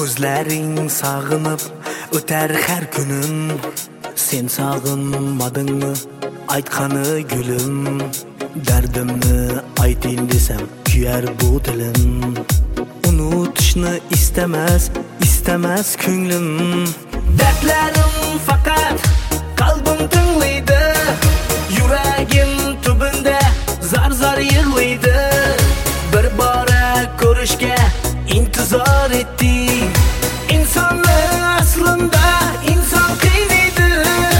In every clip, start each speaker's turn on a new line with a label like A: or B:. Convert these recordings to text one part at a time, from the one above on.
A: Ko'zlaring sog'inib o'tar har kunim. Sen sog'inmadingmi aytqani gulim? Dardimni ayting desam kuyar bu dilim. Unutishni istamas ko'nglim. Dardlarim faqat qalbim tinglaydi. Yuragim tubinda zar yig'laydi. Bir bora ko'rishga intizor etding. İnsonni aslında inson qiynaydi.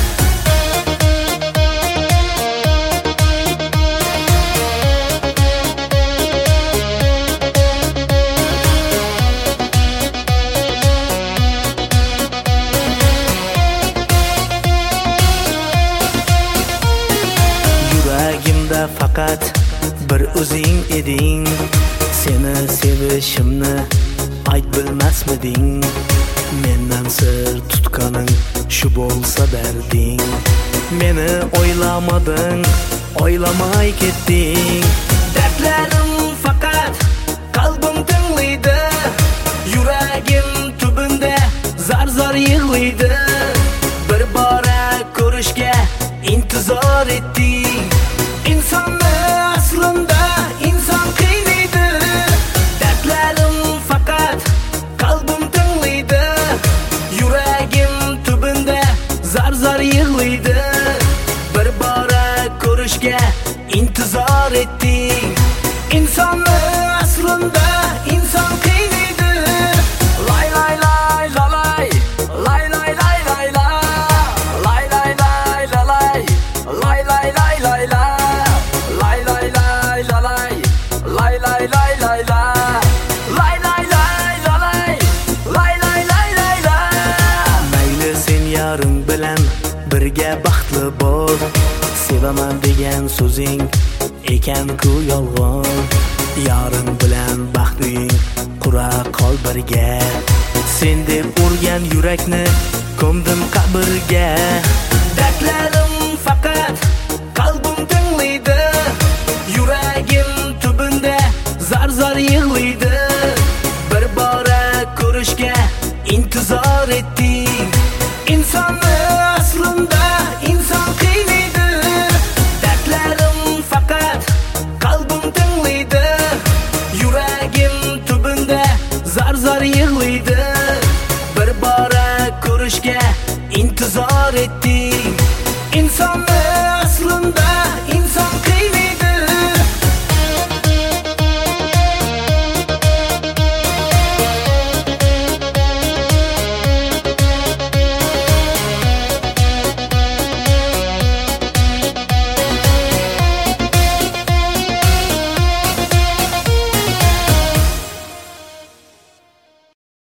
A: Yuragimda faqat bir o'zing eding. Seni sevishimni ayt bilmasmiding? Mendan sir tutganing shu bo'lsa darding. Meni o'ylamading, o'ylamay ketding. Dardlarim faqat qalbim tinglaydi. Yuragim tubinda zar yig'laydi. Bir bora ko'rishga intizor etding. İnsonni aslında inson qiynaydi. Dardlarim faqat qalbim tinglaydi. Yuragim tubinda zar yig'laydi. Bir bora ko'rishga intizor etding. İnsonni aslında inson qiynaydi. Lay lay lay lalay, lay lay lay lay la, lay lay lay lalay, lay lay lay lay la, lay lay lay lalay, lay lay lay lay la, lay lay lay lalay, lay lay lay lay la. Mayli sen yarim bilan birga baxtli bo'l. Sevaman degan so'zing ekan-ku yolg'on. Yarim bilan baxting qura qol birga. Sen deb urgan yurakni ko'mdim qabrga. Dardlarim faqat qalbim tinglaydi. Yuragim tubinda zar yig'laydi. Bir bora ko'rishga intizor etding. İnsonni aslında inson qiynaydi. Dardlarim faqat qalbim tinglaydi. Yuragim tubinda zar yig'laydi. Bir bora ko'rishga intizor etding.